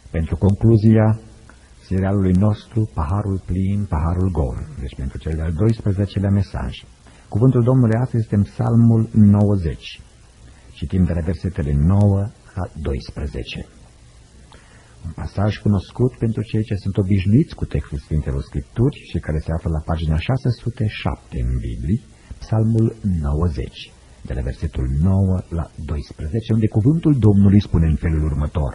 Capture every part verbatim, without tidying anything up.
pentru concluzia serialului nostru, Paharul plin, paharul gol, deci pentru cel de-al doisprezecelea mesaj. Cuvântul Domnului astăzi este în Psalmul nouăzeci. Citim de la versetele nouă la doisprezece. Un pasaj cunoscut pentru cei ce sunt obișnuiți cu textul Sfintelor Scripturi și care se află la pagina șase sute șapte în Biblie, Psalmul nouăzeci, de la versetul nouă la doisprezece, unde cuvântul Domnului spune în felul următor: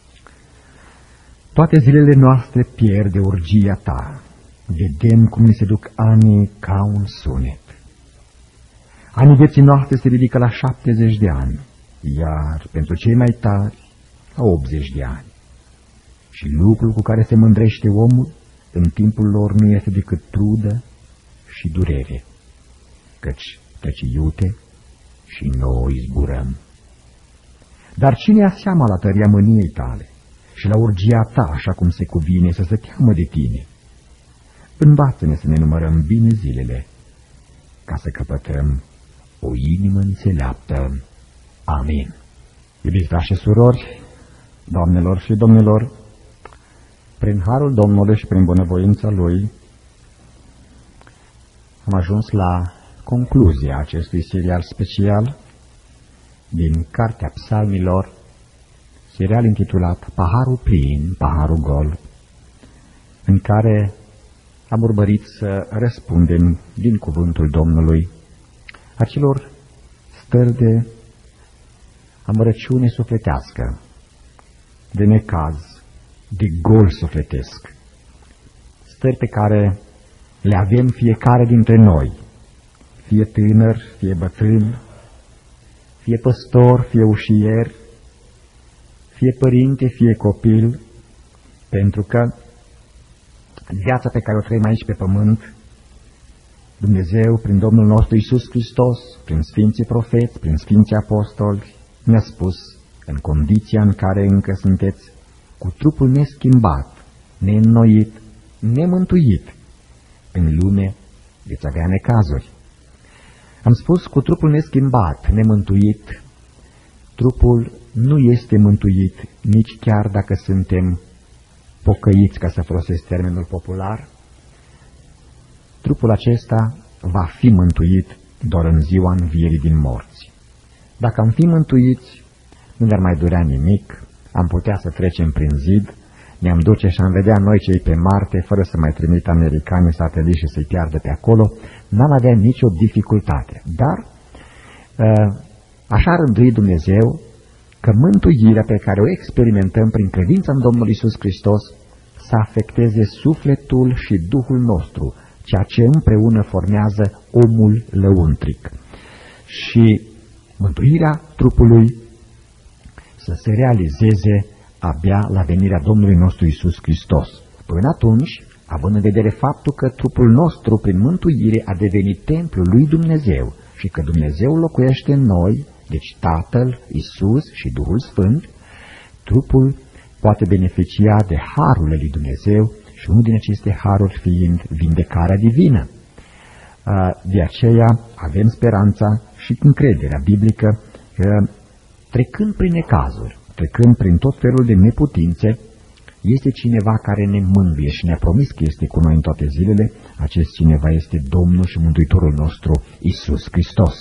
toate zilele noastre pierd de urgia ta, vedem cum ne se duc anii ca un sunet. Anii vieții noastre se ridică la șaptezeci de ani, iar pentru cei mai tari la optzeci de ani. Și lucrul cu care se mândrește omul în timpul lor nu este decât trudă și durere, căci trece iute și noi zburăm. Dar cine ia seama la tăria mâniei tale și la urgia ta, așa cum se cuvine, să se teamă de tine? Învață-ne să ne numărăm bine zilele, ca să căpătăm o inimă înțeleaptă. Amin. Iubiți frați și surori, doamnelor și domnilor, prin harul Domnului și prin bunăvoința Lui, am ajuns la concluzia acestui serial special din Cartea Psalmilor, serial intitulat Paharul plin, paharul gol, în care am urmărit să răspundem din cuvântul Domnului acelor stări de amărăciune sufletească, de necaz, de gol sufletesc, stări pe care le avem fiecare dintre noi, fie tânăr, fie bătrân, fie păstor, fie ușier, fie părinte, fie copil, pentru că viața pe care o trăim aici pe pământ, Dumnezeu, prin Domnul nostru Iisus Hristos, prin Sfinții Profeți, prin Sfinții Apostoli, ne-a spus, în condiția în care încă sunteți, cu trupul neschimbat, neînnoit, nemântuit, în lume veți avea necazuri. Am spus, cu trupul neschimbat, nemântuit, trupul nu este mântuit, nici chiar dacă suntem pocăiți, ca să folosesc termenul popular. Trupul acesta va fi mântuit doar în ziua învierii din morți. Dacă am fi mântuiți, nu ne-ar mai durea nimic, am putea să trecem prin zid, ne-am duce și am vedea noi cei pe Marte, fără să mai trimit americanii sateliți și să-i piardă pe acolo, n-am avea nicio dificultate. Dar așa a rânduit Dumnezeu că mântuirea pe care o experimentăm prin credința în Domnul Iisus Hristos să afecteze sufletul și Duhul nostru, ceea ce împreună formează omul lăuntric. Și mântuirea trupului să se realizeze abia la venirea Domnului nostru Iisus Hristos. Până atunci, având în vedere faptul că trupul nostru, prin mântuire, a devenit templul lui Dumnezeu și că Dumnezeu locuiește în noi, deci Tatăl, Iisus și Duhul Sfânt, trupul poate beneficia de harul lui Dumnezeu și unul din aceste haruri fiind vindecarea divină. De aceea avem speranța și încrederea biblică că trecând prin necazuri, trecând prin tot felul de neputințe, este cineva care ne mângâie și ne-a promis că este cu noi în toate zilele. Acest cineva este Domnul și Mântuitorul nostru, Iisus Hristos.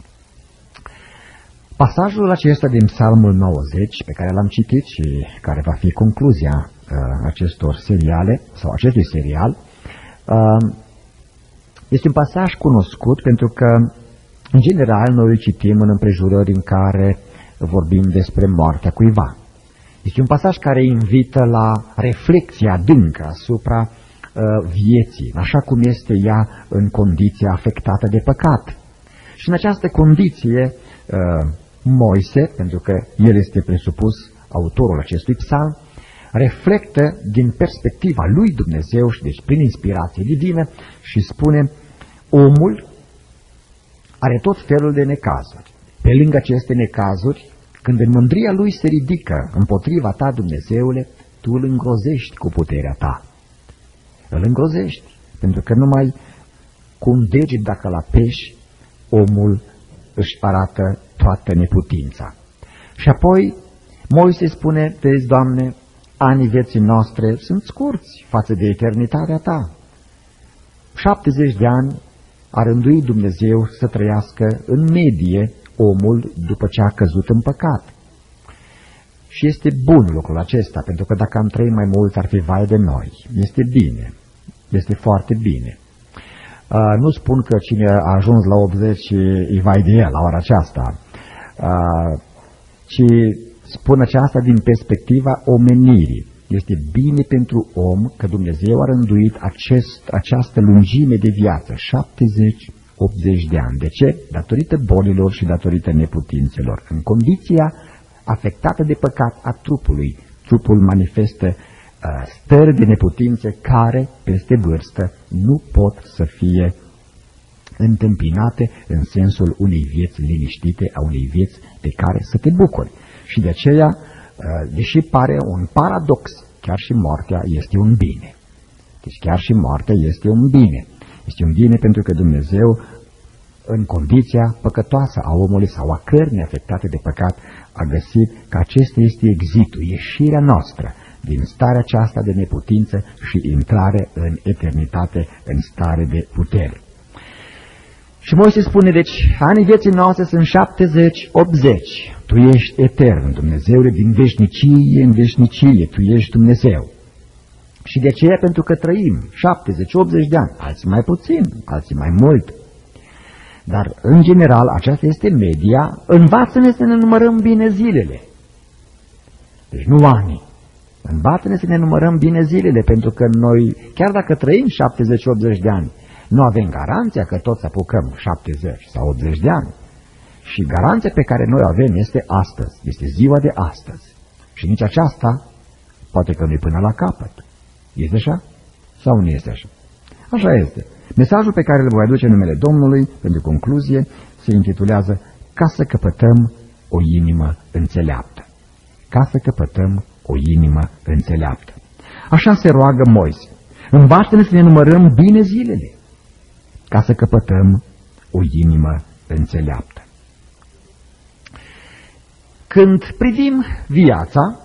Pasajul acesta din Psalmul nouăzeci, pe care l-am citit și care va fi concluzia uh, acestor seriale, sau acestui serial, uh, este un pasaj cunoscut pentru că, în general, noi îl citim în împrejurări în care vorbim despre moartea cuiva. Este un pasaj care invită la reflexia adâncă asupra uh, vieții, așa cum este ea în condiția afectată de păcat. Și în această condiție, uh, Moise, pentru că el este presupus autorul acestui psalm, reflectă din perspectiva lui Dumnezeu și deci prin inspirație divină și spune: omul are tot felul de necazuri. Pe lângă aceste necazuri, când în mândria lui se ridică împotriva ta, Dumnezeule, tu îl îngrozești cu puterea ta. Îl îngrozești, pentru că numai cu un deget, dacă îl apeși, omul își arată toată neputința. Și apoi Moise spune: vezi, Doamne, anii vieții noastre sunt scurți față de eternitatea ta. șaptezeci de ani a rânduit Dumnezeu să trăiască în medie omul după ce a căzut în păcat. Și este bun lucrul acesta, pentru că dacă am trăit mai mult ar fi vai de noi. Este bine, este foarte bine. Uh, nu spun că cine a ajuns la optzeci e vai de el la ora aceasta, uh, ci spun aceasta din perspectiva omenirii. Este bine pentru om că Dumnezeu a rânduit acest, această lungime de viață, șaptezeci optzeci de ani. De ce? Datorită bolilor și datorită neputințelor. În condiția afectată de păcat a trupului, trupul manifestă uh, stări de neputințe care, peste vârstă, nu pot să fie întâmpinate în sensul unei vieți liniștite, a unei vieți de care să te bucuri. Și de aceea, deși pare un paradox, chiar și moartea este un bine. Deci chiar și moartea este un bine. Este un bine pentru că Dumnezeu, în condiția păcătoasă a omului sau a cărnii afectate de păcat, a găsit că acesta este exitul, ieșirea noastră din starea aceasta de neputință și intrare în eternitate, în stare de putere. Și Moise spune, deci, anii vieții noastre sunt șaptezeci optzeci. Tu ești etern, Dumnezeule, din veșnicie în veșnicie, Tu ești Dumnezeu. Și de aceea, pentru că trăim șaptezeci optzeci de ani, alții mai puțin, alții mai mult. Dar, în general, aceasta este media, învață-ne să ne numărăm bine zilele. Deci nu anii. Învață-ne să ne numărăm bine zilele, pentru că noi, chiar dacă trăim șaptezeci optzeci de ani, nu avem garanția că toți apucăm șaptezeci sau optzeci de ani. Și garanția pe care noi o avem este astăzi, este ziua de astăzi. Și nici aceasta, poate că nu-i până la capăt. Este așa? Sau nu este așa? Așa este. Mesajul pe care îl voi aduce în numele Domnului, pentru concluzie, se intitulează Ca să căpătăm o inimă înțeleaptă. Ca să căpătăm o inimă înțeleaptă. Așa se roagă Moise. Învață-ne să ne numărăm bine zilele, ca să căpătăm o inimă înțeleaptă. Când privim viața,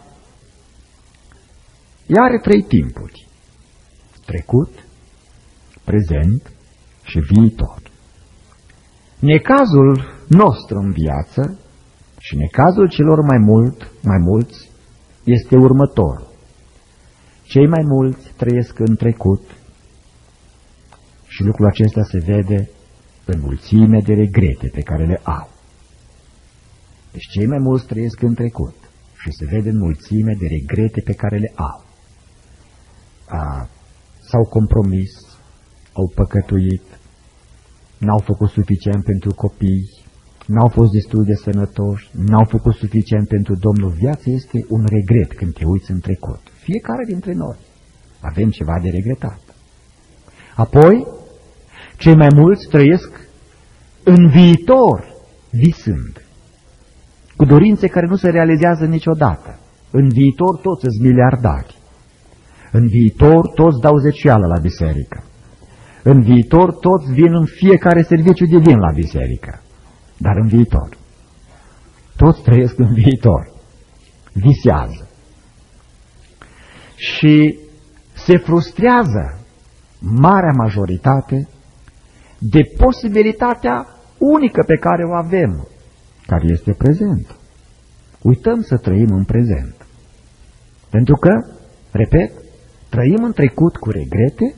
ea are trei timpuri: trecut, prezent și viitor. Necazul nostru în viață și necazul celor mai mult, mai mulți este următorul. Cei mai mulți trăiesc în trecut și lucrul acesta se vede în mulțime de regrete pe care le au. Deci cei mai mulți trăiesc în trecut și se vede în mulțime de regrete pe care le au. S-au compromis, au păcătuit, n-au făcut suficient pentru copii, n-au fost destul de sănătoși, n-au făcut suficient pentru Domnul. Viața este un regret când te uiți în trecut. Fiecare dintre noi avem ceva de regretat. Apoi, cei mai mulți trăiesc în viitor, visând, cu dorințe care nu se realizează niciodată. În viitor toți sunt miliardari. În viitor toți dau zecială la biserică. În viitor toți vin în fiecare serviciu de vin la biserică. Dar în viitor. Toți trăiesc în viitor. Visează. Și se frustrează marea majoritate de posibilitatea unică pe care o avem, care este prezent. Uităm să trăim în prezent. Pentru că, repet, trăim în trecut cu regrete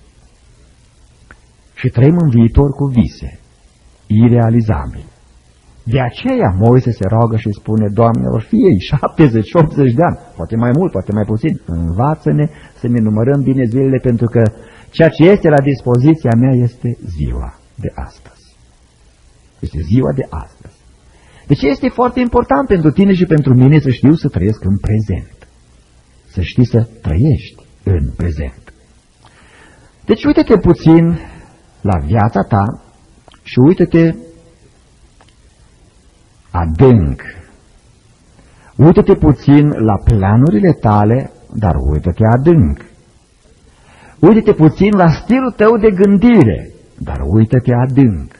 și trăim în viitor cu vise irealizabile. De aceea Moise se roagă și spune: Doamnelor, fie șaptezeci optzeci de ani, poate mai mult, poate mai puțin, învață-ne să ne numărăm bine zilele, pentru că ceea ce este la dispoziția mea este ziua de astăzi. Este ziua de astăzi. Deci este foarte important pentru tine și pentru mine să știu să trăiesc în prezent. Să știi să trăiești în prezent. Deci uite-te puțin la viața ta și uită-te adânc. Uită-te puțin la planurile tale, dar uită-te adânc. Uită-te puțin la stilul tău de gândire, dar uită-te adânc.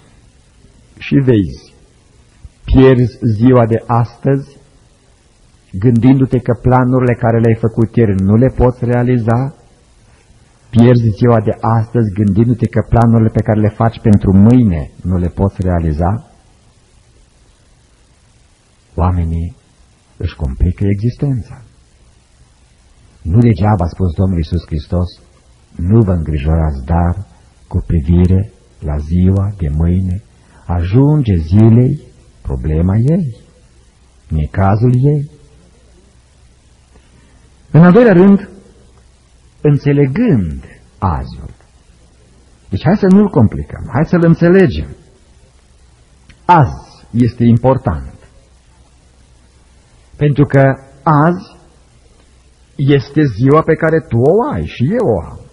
Și vezi, pierzi ziua de astăzi gândindu-te că planurile care le-ai făcut ieri nu le poți realiza? Pierzi ziua de astăzi gândindu-te că planurile pe care le faci pentru mâine nu le poți realiza? Oamenii își complică existența. Nu degeaba a spus Domnul Iisus Hristos, nu vă îngrijorați, dar cu privire la ziua de mâine, ajunge zilei problema ei, necazul ei. În al doilea rând, înțelegând azul. Deci hai să nu-l complicăm, hai să-l înțelegem. Azi este important. Pentru că azi este ziua pe care tu o ai și eu o am.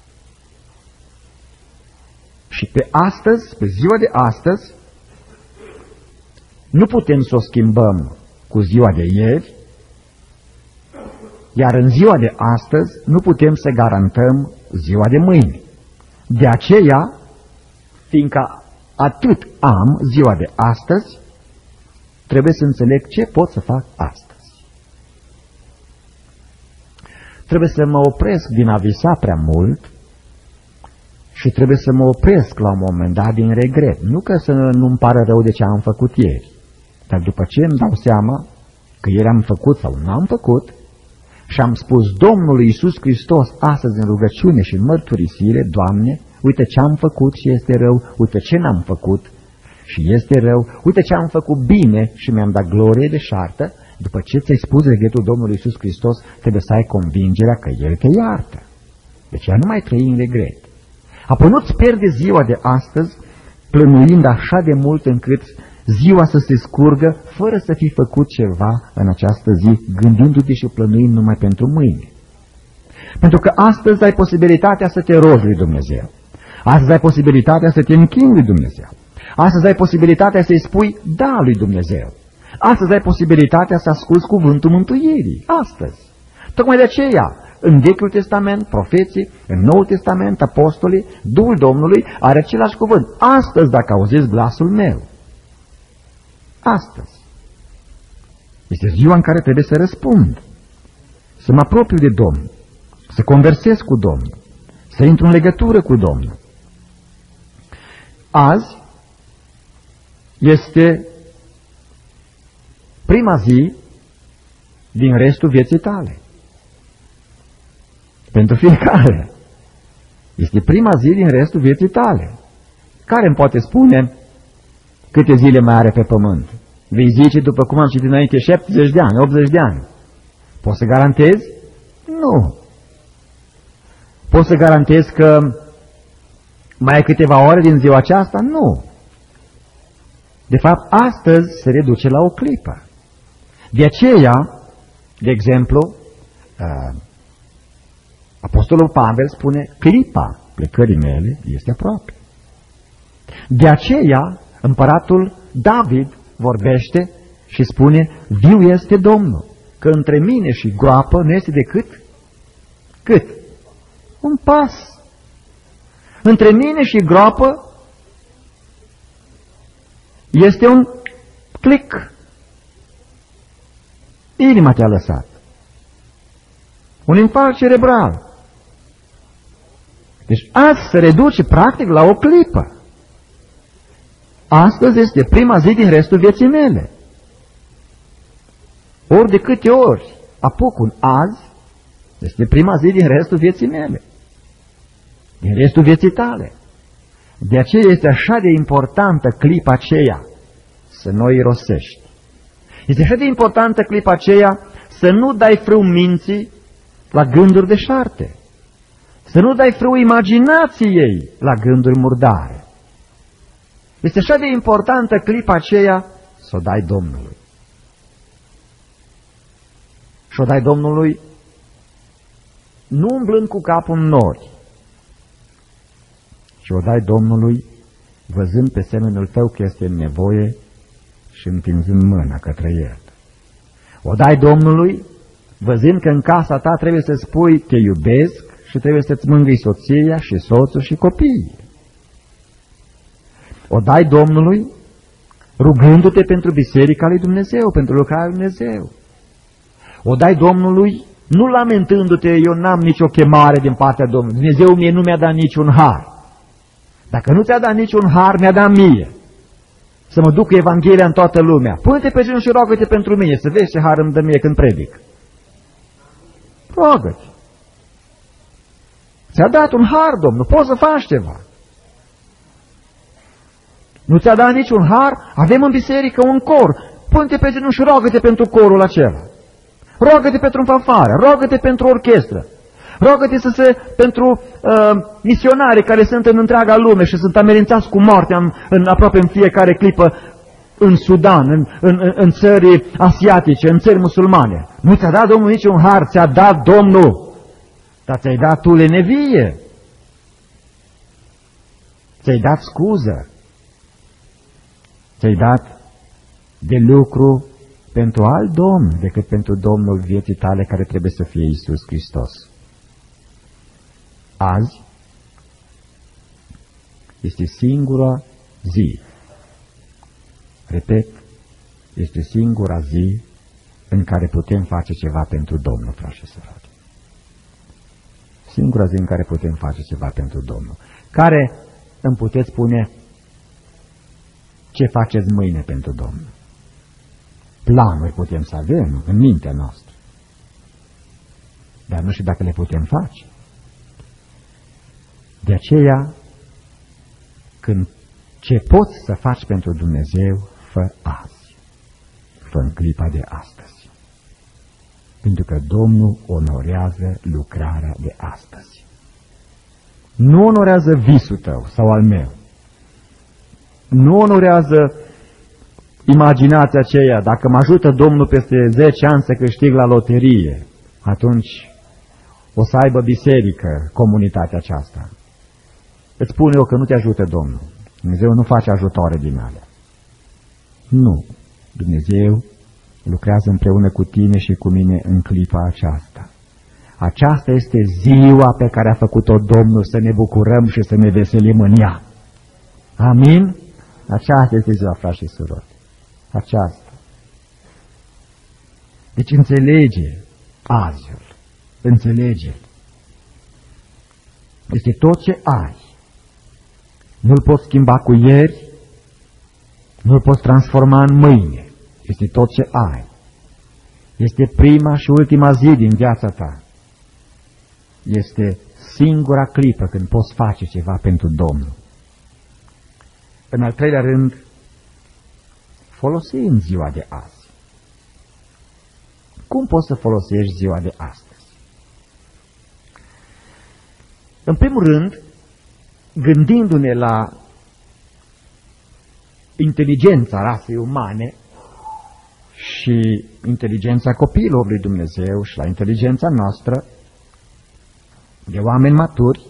Și pe astăzi, pe ziua de astăzi, nu putem să o schimbăm cu ziua de ieri, iar în ziua de astăzi nu putem să garantăm ziua de mâine. De aceea, fiindcă atât am ziua de astăzi, trebuie să înțeleg ce pot să fac astăzi. Trebuie să mă opresc din a visa prea mult și trebuie să mă opresc la un moment dat din regret. Nu că să nu-mi pară rău de ce am făcut ieri, dar după ce îmi dau seama că ieri am făcut sau nu am făcut și am spus Domnului Iisus Hristos astăzi în rugăciune și în mărturisire, Doamne, uite ce am făcut și este rău, uite ce n-am făcut și este rău, uite ce am făcut bine și mi-am dat glorie de șartă. După ce ți-ai spus regretul Domnului Iisus Hristos, trebuie să ai convingerea că El te iartă. Deci ea nu mai trăi în regret. Apoi nu-ți pierde ziua de astăzi plănuind așa de mult încât ziua să se scurgă fără să fi făcut ceva în această zi, gândindu-te și plănuind numai pentru mâine. Pentru că astăzi ai posibilitatea să te rogi lui Dumnezeu. Astăzi ai posibilitatea să te închini lui Dumnezeu. Astăzi ai posibilitatea să-i spui da lui Dumnezeu. Astăzi ai posibilitatea să asculți cuvântul mântuirii. Astăzi. Tocmai de aceea, în Vechiul Testament, profeții, în Noul Testament, apostolii, Duhul Domnului are același cuvânt. Astăzi, dacă auziți glasul meu. Astăzi. Este ziua în care trebuie să răspund. Să mă apropiu de Domnul. Să conversez cu Domnul. Să intru în legătură cu Domnul. Azi este prima zi din restul vieții tale. Pentru fiecare. Este prima zi din restul vieții tale. Care îmi poate spune câte zile mai are pe pământ? Vei zice, după cum am citit înainte, șaptezeci de ani, optzeci de ani. Poți să garantezi? Nu. Poți să garantezi că mai ai câteva ore din ziua aceasta? Nu. De fapt, astăzi se reduce la o clipă. De aceea, de exemplu, Apostolul Pavel spune, clipa plecării mele este aproape. De aceea, împăratul David vorbește și spune, viu este Domnul, că între mine și groapă nu este decât cât? Un pas. Între mine și groapă este un clic. Inima te-a lăsat. Un infarct cerebral. Deci azi se reduce practic la o clipă. Astăzi este prima zi din restul vieții mele. Ori de câte ori apuc un azi, este prima zi din restul vieții mele. Din restul vieții tale. De aceea este așa de importantă clipa aceea să nu o irosești. Este așa de importantă clipa aceea să nu dai frâu minții la gânduri deșarte. Să nu dai frâu imaginației la gânduri murdare. Este așa de importantă clipa aceea să o dai Domnului. Și o dai Domnului nu umblând cu capul în nori, ci o dai Domnului văzând pe semenul tău că este în nevoie și întinzând mâna către el. O dai Domnului văzând că în casa ta trebuie să spui te iubesc și trebuie să-ți mângâi soția și soțul și copiii. O dai Domnului rugându-te pentru biserica lui Dumnezeu, pentru lucrarea lui Dumnezeu. O dai Domnului, nu lamentându-te, eu n-am nicio chemare din partea Domnului. Dumnezeu mie nu mi-a dat niciun har. Dacă nu ți-a dat niciun har, mi-a dat mie. Să mă duc cu Evanghelia în toată lumea. Pune-te pe genunchi și roagă-te pentru mine, să vezi ce har îmi dă mie când predic. Roagă-te. Ți-a dat un har, Domnul, poți să faci ceva. Nu ți-a dat niciun har? Avem în biserică un cor. Pune-te pe genunchi și roagă-te pentru corul acela. Roagă-te pentru fanfară, roagă-te pentru orchestră. Roagă-te să se, pentru uh, misionari care sunt în întreaga lume și sunt amenințați cu moartea în, în, aproape în fiecare clipă în Sudan, în, în, în țări asiatice, în țări musulmane. Nu ți-a dat Domnul niciun har, ți-a dat Domnul, dar ți-ai dat tu lenevie. Ți-ai dat scuză. Ți-ai dat de lucru pentru alt Domn decât pentru Domnul vieții tale care trebuie să fie Iisus Hristos. Azi este singura zi, repet, este singura zi în care putem face ceva pentru Domnul, frați și surori. Singura zi în care putem face ceva pentru Domnul. Care îmi puteți spune ce faceți mâine pentru Domnul? Planuri putem să avem în mintea noastră, dar nu știu dacă le putem face. De aceea, când ce poți să faci pentru Dumnezeu, fă azi, fă în clipa de astăzi. Pentru că Domnul onorează lucrarea de astăzi. Nu onorează visul tău sau al meu. Nu onorează imaginația aceea, dacă mă ajută Domnul peste zece ani să câștig la loterie, atunci o să aibă biserică comunitatea aceasta. Îți spun eu că nu te ajută Domnul. Dumnezeu nu face ajutoare din alea. Nu. Dumnezeu lucrează împreună cu tine și cu mine în clipa aceasta. Aceasta este ziua pe care a făcut-o Domnul, să ne bucurăm și să ne veselim în ea. Amin? Aceasta este ziua, frați și surori. Aceasta. Deci înțelege aziul. Înțelege. Este tot ce ai. Nu-l poți schimba cu ieri, nu-l poți transforma în mâine. Este tot ce ai. Este prima și ultima zi din viața ta. Este singura clipă când poți face ceva pentru Domnul. În al treilea rând, folosim ziua de azi. Cum poți să folosești ziua de astăzi? În primul rând, gândindu-ne la inteligența rasei umane și inteligența copiilor lui Dumnezeu și la inteligența noastră, de oameni maturi,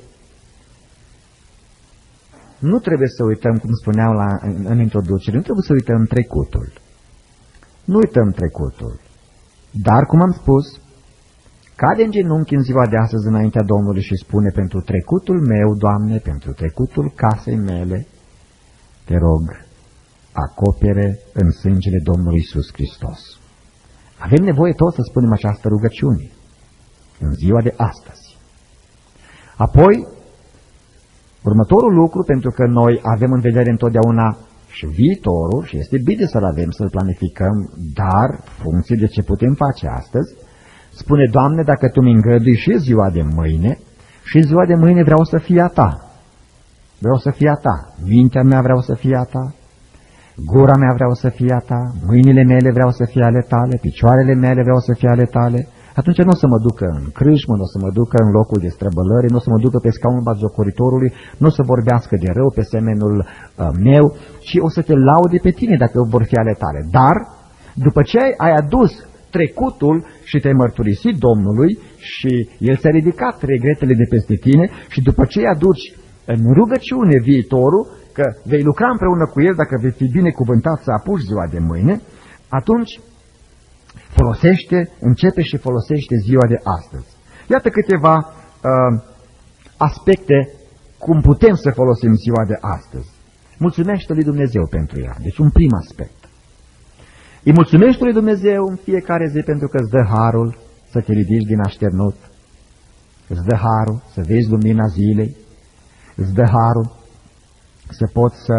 nu trebuie să uităm, cum spuneam la, în, în introducere, nu trebuie să uităm trecutul. Nu uităm trecutul. Dar, cum am spus, cade în genunchi în ziua de astăzi înaintea Domnului și spune: pentru trecutul meu, Doamne, pentru trecutul casei mele, te rog, acopere în sângele Domnului Iisus Hristos. Avem nevoie toți să spunem această rugăciune în ziua de astăzi. Apoi, următorul lucru, pentru că noi avem în vedere întotdeauna și viitorul, și este bine să-l avem, să-l planificăm, dar funcție de ce putem face astăzi, spune: Doamne, dacă Tu mi îngădui și ziua de mâine, și ziua de mâine vreau să fie a Ta. Vreau să fie a Ta. Mintea mea vreau să fie a Ta. Gura mea vreau să fie a Ta. Mâinile mele vreau să fie ale Tale. Picioarele mele vreau să fie ale Tale. Atunci nu o să mă ducă în crâșmă, nu o să mă ducă în locul de străbălări, nu o să mă ducă pe scaunul batjocoritorului, nu o să vorbească de rău pe semenul uh, meu, ci o să Te laude pe Tine dacă vor fi ale Tale. Dar, după ce ai adus trecutul și te-ai mărturisit Domnului și El ți-a ridicat regretele de peste tine și după ce îi aduci în rugăciune viitorul, că vei lucra împreună cu El dacă vei fi binecuvântat să apuci ziua de mâine, atunci folosește, începe și folosește ziua de astăzi. Iată câteva uh, aspecte cum putem să folosim ziua de astăzi. Mulțumește lui Dumnezeu pentru ea. Deci un prim aspect. Îi mulțumești lui Dumnezeu în fiecare zi pentru că îți dă harul să te ridici din așternut, îți dă harul să vezi lumina zilei, îți dă harul să poți să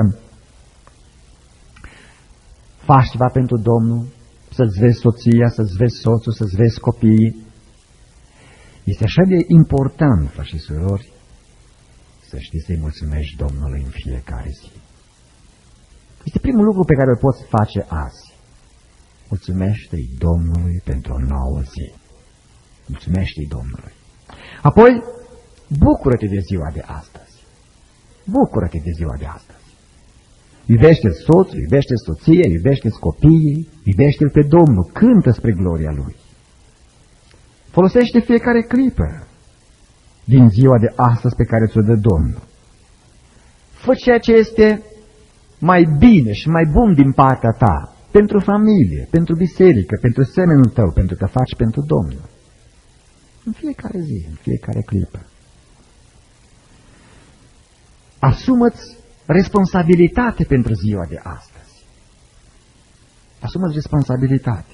faci ceva pentru Domnul, să-ți vezi soția, să-ți vezi soțul, să-ți vezi copiii. Este așa de important, frați și surori, să știi să-i mulțumești Domnului în fiecare zi. Este primul lucru pe care îl poți face azi. Mulțumește-i Domnului pentru o nouă zi. Mulțumește-i Domnului. Apoi, bucură-te de ziua de astăzi. Bucură-te de ziua de astăzi. Iubește-ți soțul, iubește-ți soția, iubește-ți copiii, iubește-l pe Domnul, cântă spre gloria Lui. Folosește fiecare clipă din ziua de astăzi pe care ți-o dă Domnul. Fă ceea ce este mai bine și mai bun din partea ta, pentru familie, pentru biserică, pentru semenul tău, pentru că faci pentru Domnul. În fiecare zi, în fiecare clipă. Asumă-ți responsabilitate pentru ziua de astăzi. Asumă-ți responsabilitate.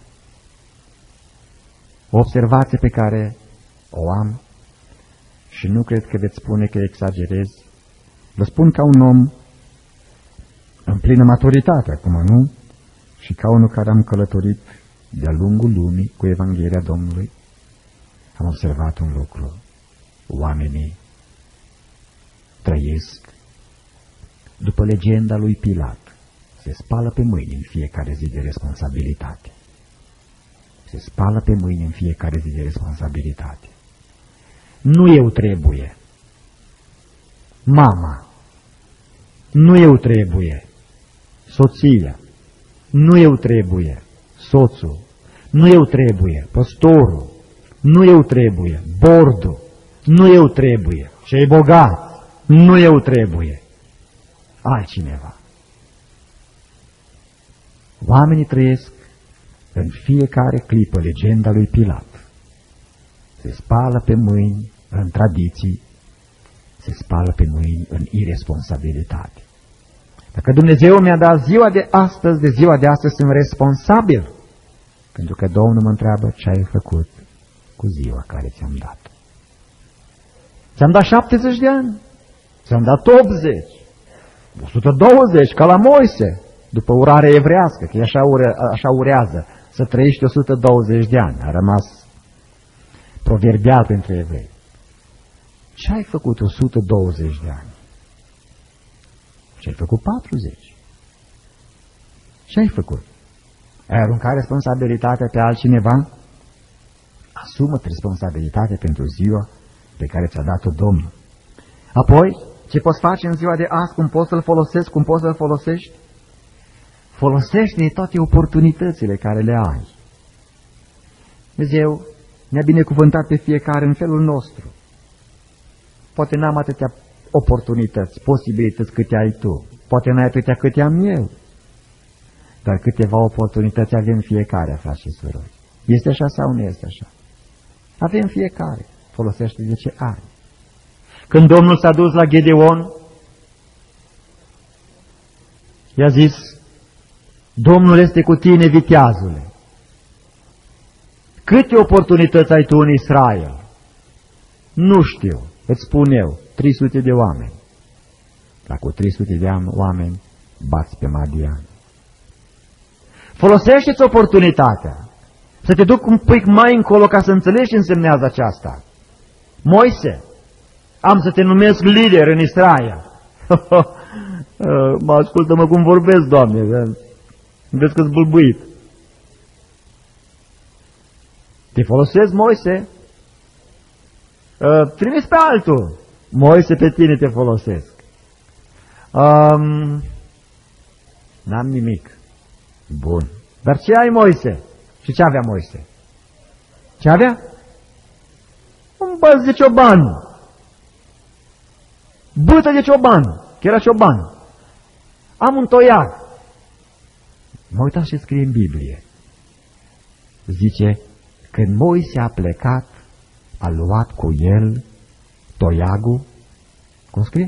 O observație pe care o am și nu cred că veți spune că exagerez, vă spun ca un om în plină maturitate, acum nu, și ca unul care am călătorit de-a lungul lumii cu Evanghelia Domnului, am observat un lucru. Oamenii trăiesc după legenda lui Pilat. Se spală pe mâini în fiecare zi de responsabilitate. Se spală pe mâini în fiecare zi de responsabilitate. Nu eu trebuie. Mama. Nu eu trebuie. Soția. Nu eu trebuie. Soțul. Nu eu trebuie. Păstorul. Nu eu trebuie. Bordul. Nu eu trebuie. Cei bogați. Nu eu trebuie. Altcineva. Oamenii trăiesc în fiecare clipă legenda lui Pilat. Se spală pe mâini în tradiții, se spală pe mâini în irresponsabilitate. Dacă Dumnezeu mi-a dat ziua de astăzi, de ziua de astăzi sunt responsabil, pentru că Domnul mă întreabă ce ai făcut cu ziua care ți-am dat. Ți-am dat șaptezeci de ani, ți-am dat optzeci, o sută douăzeci, ca la Moise, după urare evrească, că așa, ure, așa urează, să trăiești o sută douăzeci de ani. A rămas proverbial pentru evrei. Ce ai făcut o sută douăzeci de ani? Ce ai făcut patruzeci? Ce ai făcut? Ai aruncat responsabilitatea pe altcineva? Asumă-te responsabilitatea pentru ziua pe care ți-a dat-o Domnul. Apoi, ce poți face în ziua de azi, cum poți să-l folosesc, cum poți să-l folosești? Folosește-ne toate oportunitățile care le ai. Dumnezeu ne-a binecuvântat pe fiecare în felul nostru. Poate n-am atâtea oportunități, posibilități câte ai tu. Poate n-ai atâtea câte am eu. Dar câteva oportunități avem fiecare, frați și surori. Este așa sau nu este așa? Avem fiecare. Folosește de ce ai. Când Domnul s-a dus la Gedeon, i-a zis: Domnul este cu tine, viteazule. Câte oportunități ai tu în Israel? Nu știu, îți spun eu, trei sute de oameni. Dar cu trei sute de oameni bați pe Madian. Folosește-ți oportunitatea să te duc un pic mai încolo ca să înțelegi ce însemnează aceasta. Moise, am să te numesc lider în Israel. Mă ascultă-mă cum vorbesc, Doamne, vezi că-s bâlbâit. Te folosesc, Moise? Trimis pe altul. Moise, pe tine te folosesc. Um, N-am nimic. Bun. Dar ce ai, Moise? Și ce avea Moise? Ce avea? Un băț de cioban. Bâtă de cioban, că era cioban. Am un toiag. Mă uitați ce scrie în Biblie. Zice, când Moise a plecat, a luat cu el toiagul, cum scrie?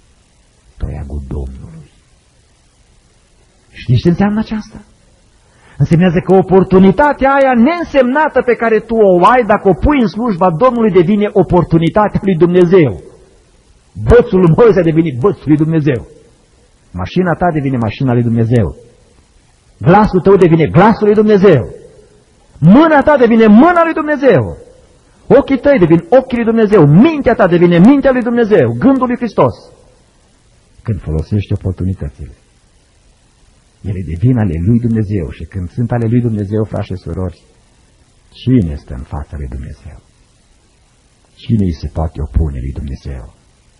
Toiagul Domnului. Știți ce înseamnă aceasta? Însemnează că oportunitatea aia neînsemnată pe care tu o ai, dacă o pui în slujba Domnului, devine oportunitatea lui Dumnezeu. Bățul lui Moise a devenit bățul lui Dumnezeu. Mașina ta devine mașina lui Dumnezeu. Glasul tău devine glasul lui Dumnezeu. Mâna ta devine mâna lui Dumnezeu. Ochii tăi devin ochii lui Dumnezeu. Mintea ta devine mintea lui Dumnezeu. Gândul lui Hristos. Când folosești oportunitățile, ele devin ale lui Dumnezeu. Și când sunt ale lui Dumnezeu, frați și surori, cine stă în fața lui Dumnezeu? Cine îi se poate opune lui Dumnezeu?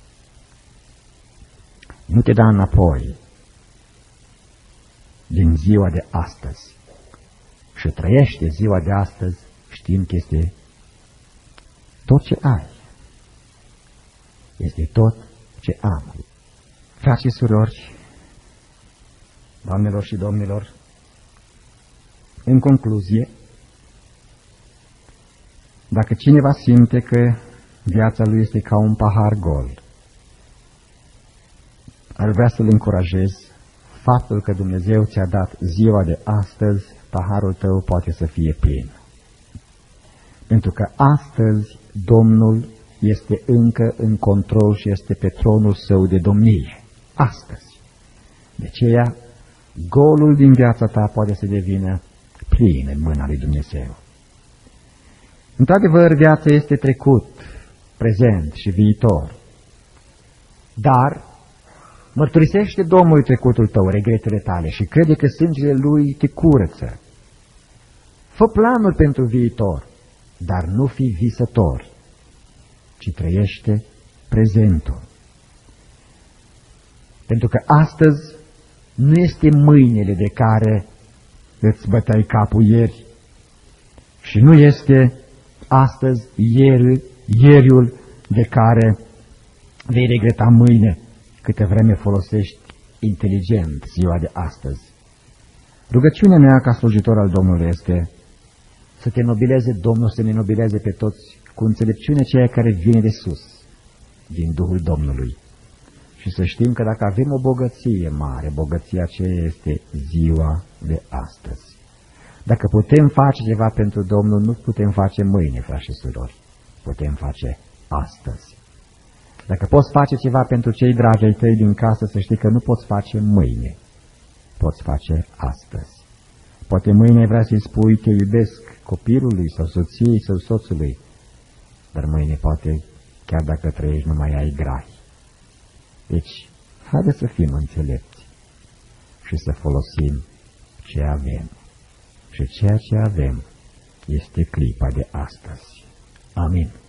Nu te da înapoi din ziua de astăzi și trăiește ziua de astăzi știind că este tot ce ai. Este tot ce am. Frați și surori, doamnelor și domnilor, în concluzie, dacă cineva simte că viața lui este ca un pahar gol, ar vrea să-l încurajez faptul că Dumnezeu ți-a dat ziua de astăzi, paharul tău poate să fie plin. Pentru că astăzi Domnul este încă în control și este pe tronul său de domnie. Astăzi. De aceea, golul din viața ta poate să devină plin în mâna lui Dumnezeu. Într-adevăr, viața este trecut, prezent și viitor. Dar mărturisește Domnului trecutul tău, regretele tale și crede că sângele Lui te curăță. Fă planuri pentru viitor, dar nu fi visător, ci trăiește prezentul. Pentru că astăzi nu este mâinile de care îți băteai capul ieri și nu este astăzi ieri, ieriul de care vei regreta mâine, câte vreme folosești inteligent ziua de astăzi. Rugăciunea mea ca slujitor al Domnului este să te nobileze Domnul, să ne nobileze pe toți cu înțelepciunea ceea care vine de sus, din Duhul Domnului. Și să știm că dacă avem o bogăție mare, bogăția aceea este ziua de astăzi. Dacă putem face ceva pentru Domnul, nu putem face mâine, frați și surori, putem face astăzi. Dacă poți face ceva pentru cei dragi ai tăi din casă, să știi că nu poți face mâine, poți face astăzi. Poate mâine vrea să-i spui te iubesc copilului sau soției sau soțului, dar mâine poate, chiar dacă trăiești, nu mai ai grai. Deci, haide să fim înțelepți și să folosim ce avem. Și ceea ce avem este clipa de astăzi. Amin.